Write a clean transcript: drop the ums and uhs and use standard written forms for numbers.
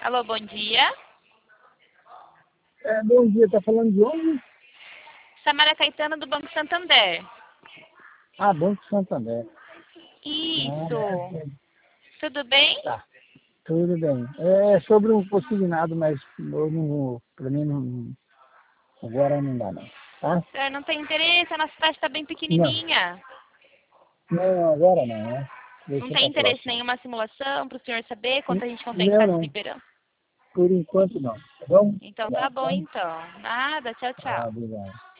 Alô, bom dia. Bom dia, tá falando de onde? Samara Caetano, do Banco Santander. Ah, Banco Santander. Isso. Ah, Tudo bem? tá, tudo bem. É sobre um consignado, mas eu não, pra mim não, agora não dá não, tá? O senhor não tem interesse? A nossa taxa está bem Não, pequenininha. não, agora não, né? Não Deixa tem pra interesse em próxima. nenhuma simulação para o senhor saber quanto a gente consegue Não, estar se não, liberando? por enquanto não, tá bom? Então tá Obrigado, bom, tá? então. Nada, tchau, Ah, tchau. obrigado.